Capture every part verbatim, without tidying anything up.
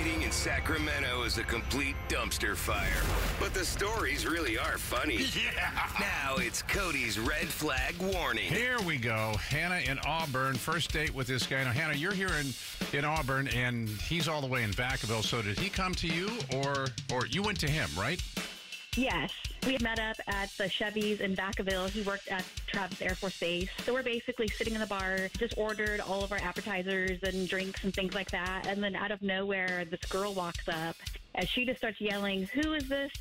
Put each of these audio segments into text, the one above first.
Dating in Sacramento is a complete dumpster fire. But the stories really are funny. Yeah. Now it's Cody's red flag warning. Here we go. Hannah in Auburn. First date with this guy. Now, Hannah, you're here in, in Auburn, and he's all the way in Vacaville. So did he come to you, or or you went to him, right? Yes. We met up at the Chevy's in Vacaville. He worked at Travis Air Force Base. So we're basically sitting in the bar, just ordered all of our appetizers and drinks and things like that. And then out of nowhere, this girl walks up and she just starts yelling, "Who is this?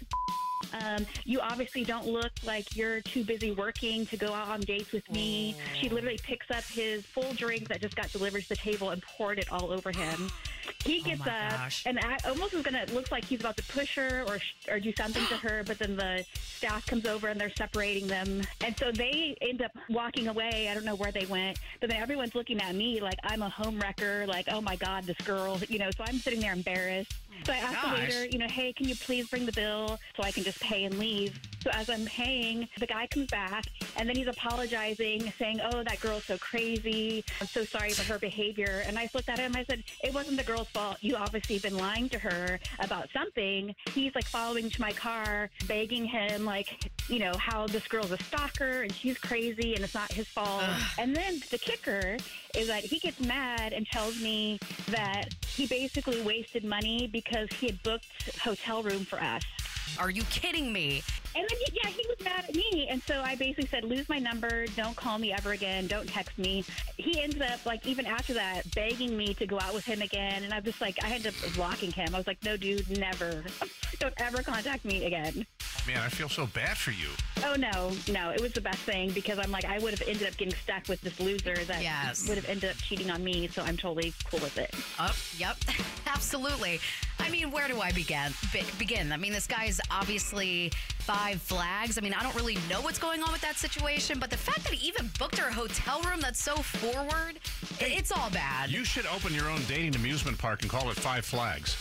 Um, you obviously don't look like you're too busy working to go out on dates with me." She literally picks up his full drink that just got delivered to the table and poured it all over him. He gets my up gosh. and I, almost is gonna looks like he's about to push her or or do something to her, but then the staff comes over and they're separating them, and so they end up walking away. I don't know where they went, but then everyone's looking at me like I'm a homewrecker, like, oh my god, this girl, you know. So I'm sitting there embarrassed. So I asked the Gosh. waiter, you know, hey, can you please bring the bill so I can just pay and leave? So as I'm paying, the guy comes back, and then he's apologizing, saying, "Oh, that girl's so crazy. I'm so sorry for her behavior." And I looked at him, I said, "It wasn't the girl's fault. You obviously been lying to her about something." He's like following to my car, begging him, like, you know, how this girl's a stalker and she's crazy and it's not his fault. And then the kicker is that he gets mad and tells me that he basically wasted money because he had booked hotel room for us. Are you kidding me? And then, he, yeah, he was mad at me. And so I basically said, lose my number. Don't call me ever again. Don't text me. He ends up, like, even after that, begging me to go out with him again. And I'm just like, I ended up blocking him. I was like, no, dude, never. Don't ever contact me again. Man, I feel so bad for you. Oh, no, no. It was the best thing because I'm like, I would have ended up getting stuck with this loser that Yes. would have ended up cheating on me. So I'm totally cool with it. Oh, yep, absolutely. I mean, where do I begin? Be- begin? I mean, this guy's obviously five flags. I mean, I don't really know what's going on with that situation, but the fact that he even booked her a hotel room, that's so forward, Hey, it's all bad. You should open your own dating amusement park and call it Five Flags.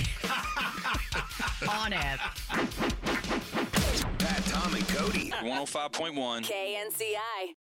On it. Pat, Tom, and Cody. one oh five point one K N C I.